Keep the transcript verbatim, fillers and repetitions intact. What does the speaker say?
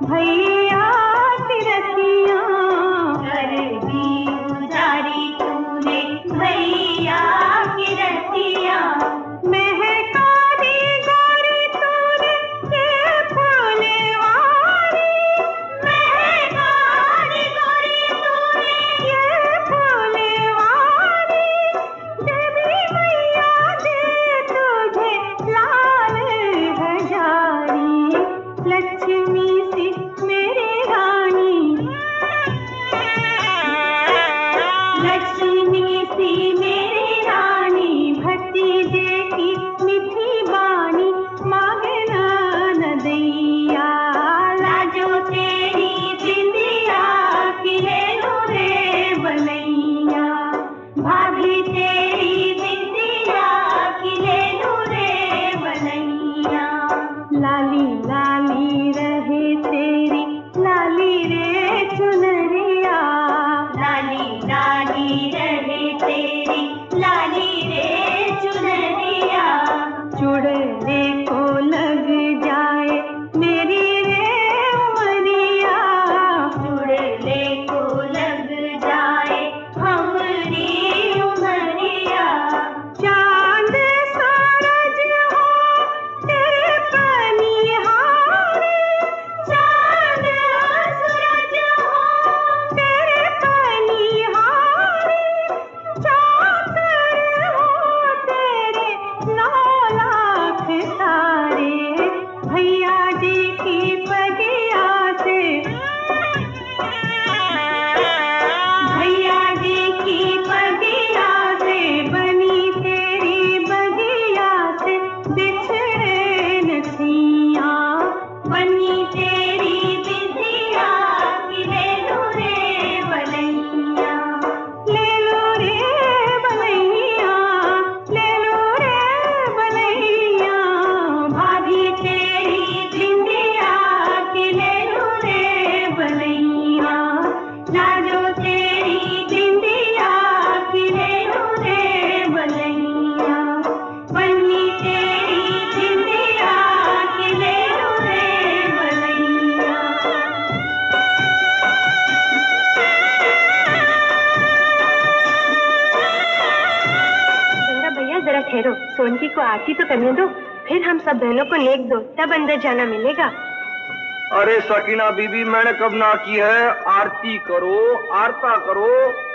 भैया की रतियां कर दी उजारी तूने, भैया की रतियां महका दी गोरी तूने ये फूलवारी, महका दी गोरी तूने ये फूलवारी, देवी मैया दे तुझे लाल हजारी, लक्ष्मी सी मेरी रानी, लक्ष्मी सी मेरी रानी, भतीजे की मीठी बानी मांगना न दैया, लाजो तेरी बिंदिया की ले लूं रे बनैया, भाभी तेरी बिंदिया की ले लूं रे बनैया, लाली लाली रहे तेरी लाली रे चुनरिया, लाली लाली रहे तेरी लाली रे चुनरिया, चुड़ैले को लग जाए मेरी रे उमरिया, चुड़ैले को लग जाए हमारी उमरिया, चांद सूरज हो तेरे पनिहारे, चांद सूरज हो तेरे पनिहारे, चाकर हो तेरे नौ लाख तारे, भैया जी की बगिया से, भैया जी की बगिया से बनी तेरी बगिया से बिछड़े नथियां, बनी तेरी बिंदिया की ले लूं रे बनैया, ले लूं रे बनैया, ले लूं रे बनैया, भाभी तेरी बिंदिया की ले लूं रे बनैया, लाजो तेरी बिंदिया की ले लूं रे बनैया, बनी तेरी बिंदिया की ले लूं रे बनैया। गंगा भैया जरा ठहरो, सोनकी को आरती तो करने दो, फिर हम सब बहनों को नेक दो, तब अंदर जाना मिलेगा। अरे सकीना बीबी, मैंने कब ना की है? आरती करो, आरता करो,